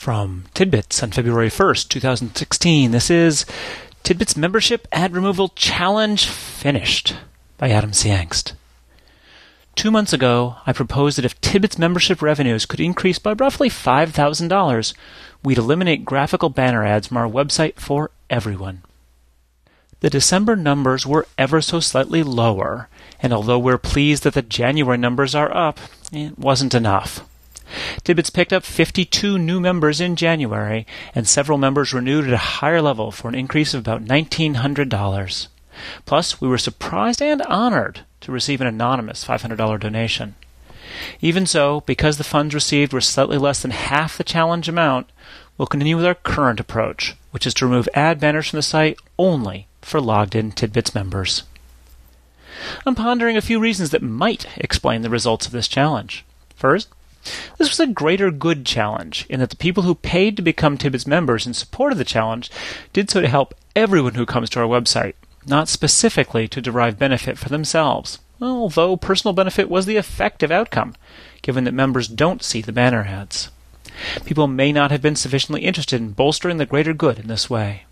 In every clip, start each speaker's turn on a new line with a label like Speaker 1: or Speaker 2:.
Speaker 1: From Tidbits on February 1st, 2016, this is Tidbits Membership Ad Removal Challenge Finished by Adam C. Engst. 2 months ago, I proposed that if Tidbits membership revenues could increase by roughly $5,000, we'd eliminate graphical banner ads from our website for everyone. The December numbers were ever so slightly lower, and although we're pleased that the January numbers are up, it wasn't enough. Tidbits picked up 52 new members in January, and several members renewed at a higher level for an increase of about $1,900. Plus, we were surprised and honored to receive an anonymous $500 donation. Even so, because the funds received were slightly less than half the challenge amount, we'll continue with our current approach, which is to remove ad banners from the site only for logged-in Tidbits members. I'm pondering a few reasons that might explain the results of this challenge. First, this was a greater good challenge in that the people who paid to become Tidbits members in support of the challenge did so to help everyone who comes to our website, not specifically to derive benefit for themselves, although personal benefit was the effective outcome, given that members don't see the banner ads. People may not have been sufficiently interested in bolstering the greater good in this way.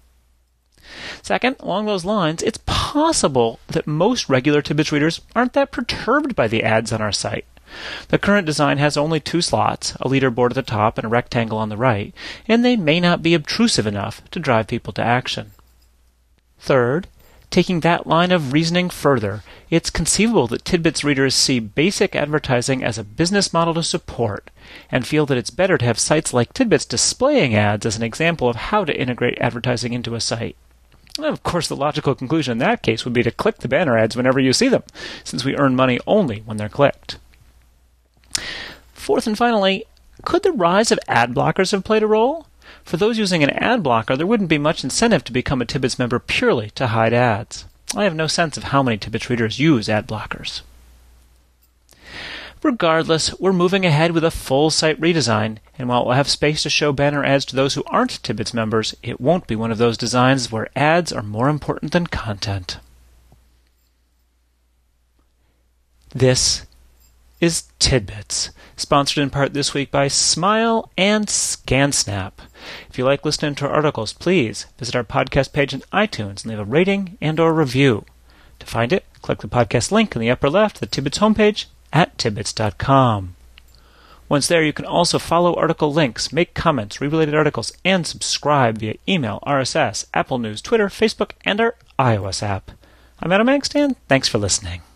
Speaker 1: Second, along those lines, it's possible that most regular Tidbits readers aren't that perturbed by the ads on our site. The current design has only 2 slots, a leaderboard at the top and a rectangle on the right, and they may not be obtrusive enough to drive people to action. Third, taking that line of reasoning further, it's conceivable that Tidbits readers see basic advertising as a business model to support, and feel that it's better to have sites like Tidbits displaying ads as an example of how to integrate advertising into a site. Of course, the logical conclusion in that case would be to click the banner ads whenever you see them, since we earn money only when they're clicked. Fourth and finally, could the rise of ad blockers have played a role? For those using an ad blocker, there wouldn't be much incentive to become a Tidbits member purely to hide ads. I have no sense of how many Tidbits readers use ad blockers. Regardless, we're moving ahead with a full site redesign, and while we'll have space to show banner ads to those who aren't Tidbits members, it won't be one of those designs where ads are more important than content. This is Tidbits, sponsored in part this week by Smile and ScanSnap. If you like listening to our articles, please visit our podcast page on iTunes and leave a rating and or review. To find it, click the podcast link in the upper left of the Tidbits homepage at tidbits.com. Once there, you can also follow article links, make comments, read related articles, and subscribe via email, RSS, Apple News, Twitter, Facebook, and our iOS app. I'm Adam Engst, and thanks for listening.